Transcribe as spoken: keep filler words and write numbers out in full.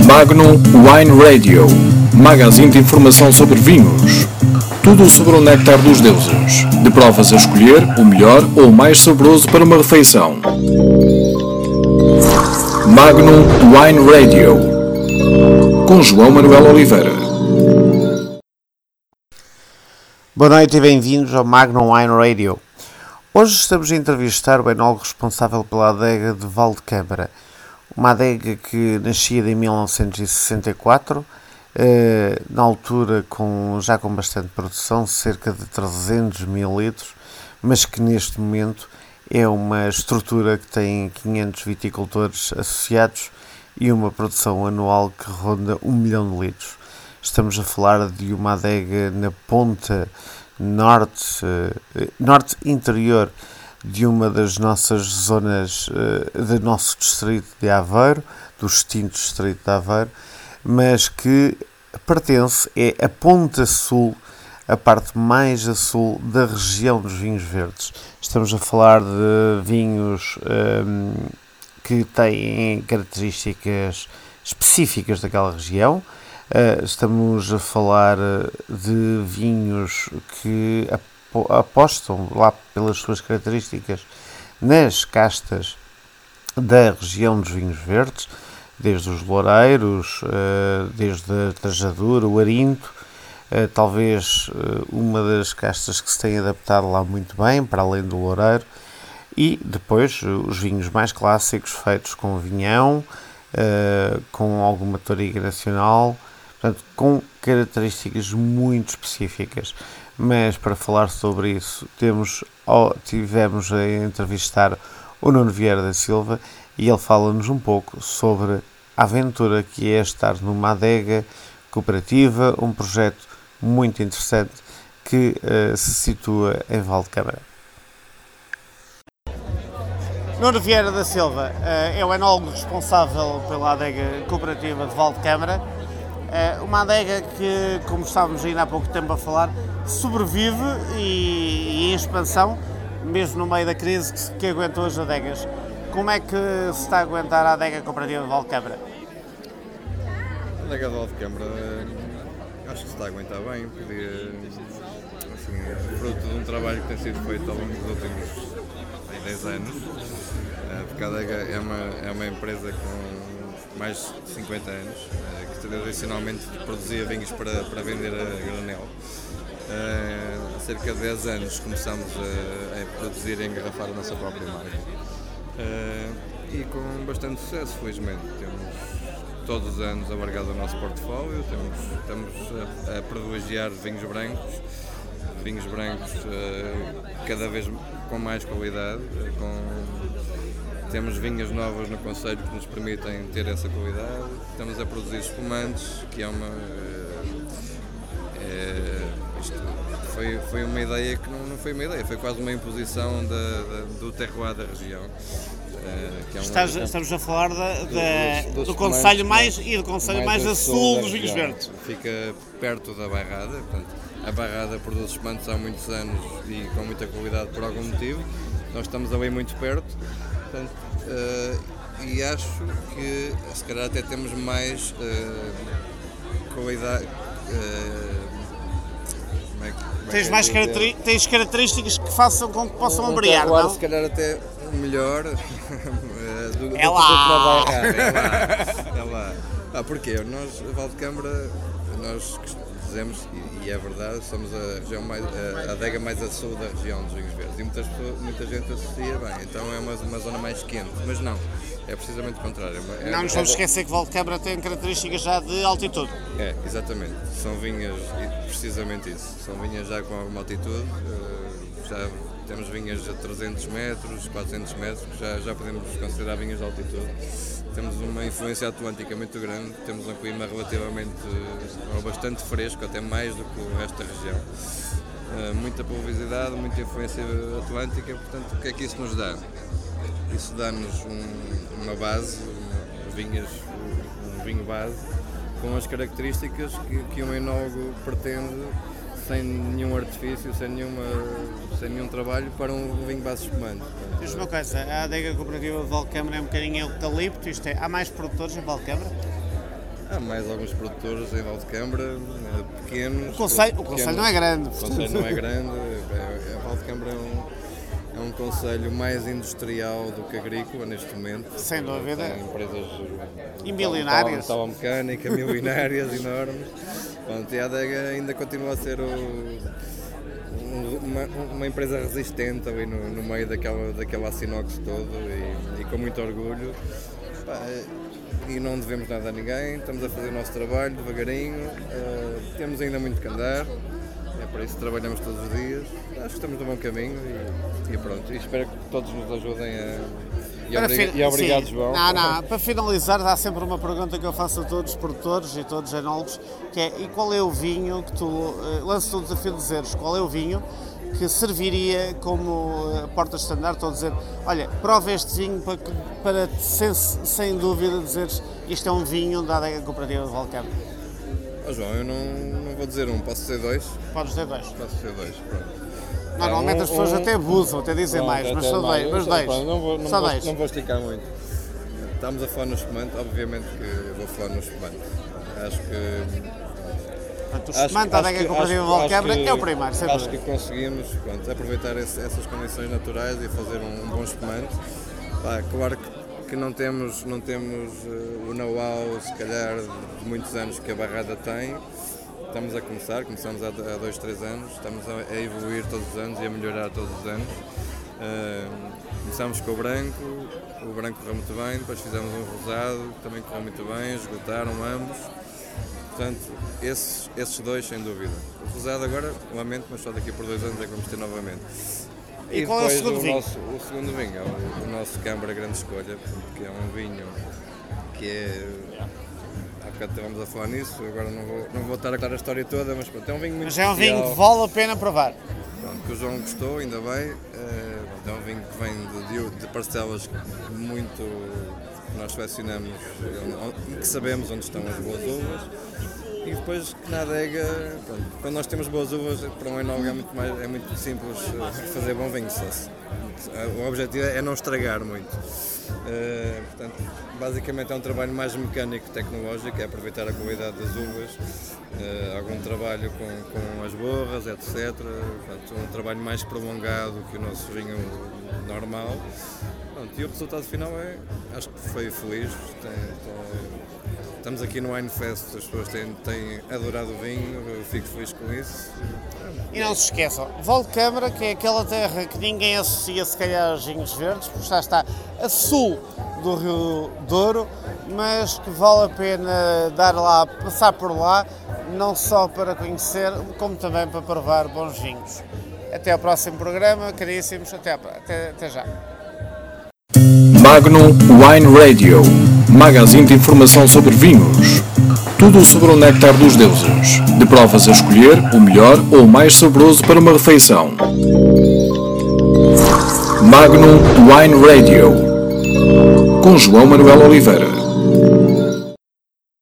Magnum Wine Radio, magazine de informação sobre vinhos. Tudo sobre o néctar dos deuses, de provas a escolher o melhor ou o mais saboroso para uma refeição. Magnum Wine Radio, com João Manuel Oliveira. Boa noite e bem-vindos ao Magnum Wine Radio. Hoje estamos a entrevistar o enólogo responsável pela adega de Valdecâmara, uma adega que nascia em mil novecentos e sessenta e quatro, eh, na altura com, já com bastante produção, cerca de trezentos mil litros, mas que neste momento é uma estrutura que tem quinhentos viticultores associados e uma produção anual que ronda um milhão de litros. Estamos a falar de uma adega na ponta norte, eh, norte interior de uma das nossas zonas, eh, do nosso distrito de Aveiro, do extinto distrito de Aveiro, mas que pertence, é a ponta sul, a parte mais a sul da região dos vinhos verdes. Estamos a falar de vinhos um, que têm características específicas daquela região. Uh, estamos a falar de vinhos que apostam lá pelas suas características nas castas da região dos vinhos verdes, desde os loureiros, uh, desde a trajadura, o arinto, uh, talvez uh, uma das castas que se tem adaptado lá muito bem, para além do loureiro, e depois uh, os vinhos mais clássicos feitos com vinhão, uh, com alguma toriga nacional, portanto, com características muito específicas. Mas para falar sobre isso, temos, oh, tivemos a entrevistar o Nuno Vieira da Silva e ele fala-nos um pouco sobre a aventura que é estar numa adega cooperativa, um projeto muito interessante que uh, se situa em Valdecâmara. Nuno Vieira da Silva uh, é o enólogo responsável pela adega cooperativa de Valdecâmara. Uh, uma adega que, como estávamos ainda há pouco tempo a falar, sobrevive e, e em expansão, mesmo no meio da crise que, que aguentou as adegas. Como é que se está a aguentar a adega cooperativa de Valdecâmara? A adega de Valdecâmara acho que se está a aguentar bem, podia, assim, fruto de um trabalho que tem sido feito ao longo dos últimos dez anos, porque a adega é uma, é uma empresa com mais de cinquenta anos, que tradicionalmente produzia vinhos para, para vender a granel. Uh, há cerca de dez anos começamos a, a produzir e engarrafar a nossa própria marca. Uh, e com bastante sucesso, felizmente. Temos todos os anos alargado o nosso portfólio, temos, estamos a, a privilegiar vinhos brancos, vinhos brancos uh, cada vez com mais qualidade, com, temos vinhas novas no concelho que nos permitem ter essa qualidade, estamos a produzir espumantes, que é uma... Uh, é, isto foi, foi uma ideia que não, não foi uma ideia, foi quase uma imposição da, da, do terroir da região. Uh, que é Estás, um, estamos a falar da, da, dos, dos do concelho mais e do concelho mais, mais a sul dos vinhos verdes. Fica perto da Bairrada, portanto, a Bairrada produz espumantes há muitos anos e com muita qualidade por algum motivo. Nós estamos ali muito perto, portanto, uh, e acho que se calhar até temos mais uh, qualidade. Uh, como é que, como é tens que mais é caracteri- tens características que façam com que possam um, ombrear, um não? Se calhar até melhor do, do, é do, lá. do que na Bairrada, é lá, é lá. Ah, porquê? Nós, a Valdecâmara, nós dizemos, e, e é verdade, somos a, região mais, a, a adega mais a sul da região dos vinhos verdes e muitas pessoas, muita gente associa bem, então é uma, uma zona mais quente, mas não, é precisamente o contrário. É, Não nos vamos é, esquecer que Valdecâmara tem características já de altitude. É, exatamente, são vinhas, precisamente isso, são vinhas já com alguma altitude, já temos vinhas a trezentos metros, quatrocentos metros, que já, já podemos considerar vinhas de altitude. Temos uma influência atlântica muito grande, temos um clima relativamente, ou bastante fresco, até mais do que o resto da região. Uh, muita pluviosidade, muita influência atlântica, portanto, o que é que isso nos dá? Isso dá-nos um, uma base, uma, vinhas, um vinho base, com as características que, que um enólogo pretende, sem nenhum artifício, sem, nenhuma, sem nenhum trabalho, para um vinho base espumante. Diz uma coisa, a adega cooperativa de Valdecâmara é um bocadinho eucalipto, isto é, há mais produtores em Valdecâmara? Há mais alguns produtores em Valdecambra, pequenos. O concelho, o pequenos, concelho não é grande. O concelho não é grande. É, é, Valdecambra é um, é um concelho mais industrial do que agrícola neste momento. Sem dúvida. Tem empresas e milionárias. Talamecânica, milionárias enormes. Pronto, e a Adega ainda continua a ser o, uma, uma empresa resistente ali no, no meio daquela, daquela Assinox todo e, e com muito orgulho. Pá, e não devemos nada a ninguém, estamos a fazer o nosso trabalho devagarinho, uh, temos ainda muito que andar, é para isso que trabalhamos todos os dias, acho que estamos no bom caminho e, e pronto, e espero que todos nos ajudem a... E, obriga... fin... e obrigado, sim. João. Não, não, para finalizar, há sempre uma pergunta que eu faço a todos os produtores e todos os enólogos, que é, e qual é o vinho que tu, uh, lanço-te o desafio de dizeres, qual é o vinho que serviria como porta estandarte, estou a dizer, olha, prova este vinho para, para sem, sem dúvida dizeres, isto é um vinho da Adega Cooperativa de Valdecambra. Oh, João, eu não, não vou dizer um, posso dizer dois? Podes dizer dois. Posso dizer dois, pronto. Normalmente um, as pessoas um, até abusam, até dizem pronto, mais, mas só dois, mas dois. Pronto, não vou, não só vou, dois. Não vou esticar muito. Estamos a falar no espumante, obviamente que vou falar no espumante. Acho que... Portanto, o espumante da Adega Cooperativa de Valdecambra é o primeiro, sempre. Acho que conseguimos, pronto, aproveitar esse, essas condições naturais e fazer um, um bom espumante. Pá, claro que, que não temos, não temos uh, o know-how, se calhar, de muitos anos que a Barrada tem. Estamos a começar, começamos há, há dois, três anos, estamos a, a evoluir todos os anos e a melhorar todos os anos. Uh, começámos com o branco, o branco correu muito bem, depois fizemos um rosado, que também correu muito bem, esgotaram ambos. Portanto, esses, esses dois, sem dúvida. O rosado agora, lamento, mas só daqui por dois anos é que vamos ter novamente. E, e qual é o segundo o vinho? Nosso, o segundo vinho é o, o nosso Câmara Grande Escolha, que é um vinho que é... Há bocado estávamos a falar nisso, agora não vou, não vou estar a contar a história toda, mas pronto, é um vinho muito Mas é um especial. vinho que vale a pena provar. Pronto, que o João gostou, ainda bem. É, é um vinho que vem de, de parcelas muito... nós selecionamos e que sabemos onde estão as boas uvas e depois que na adega, pronto, quando nós temos boas uvas para um enólogo é muito, mais, é muito simples fazer bom vinho. O objetivo é não estragar muito. Uh, portanto, basicamente é um trabalho mais mecânico e tecnológico, é aproveitar a qualidade das uvas, uh, algum trabalho com, com as borras, etcétera. Portanto, um trabalho mais prolongado que o nosso vinho normal. Pronto, e o resultado final é, acho que foi feliz. Tem, tem, estamos aqui no Wine Fest, as pessoas têm, têm adorado o vinho, eu fico feliz com isso. E não se esqueçam, Valdecambra, que é aquela terra que ninguém associa se calhar aos vinhos verdes, porque já está a sul do Rio Douro, mas que vale a pena dar lá, passar por lá, não só para conhecer, como também para provar bons vinhos. Até ao próximo programa, caríssimos, até, até, até já. Magnum Wine Radio, magazine de informação sobre vinhos. Tudo sobre o néctar dos deuses, de provas a escolher o melhor ou o mais saboroso para uma refeição. Magnum Wine Radio, com João Manuel Oliveira.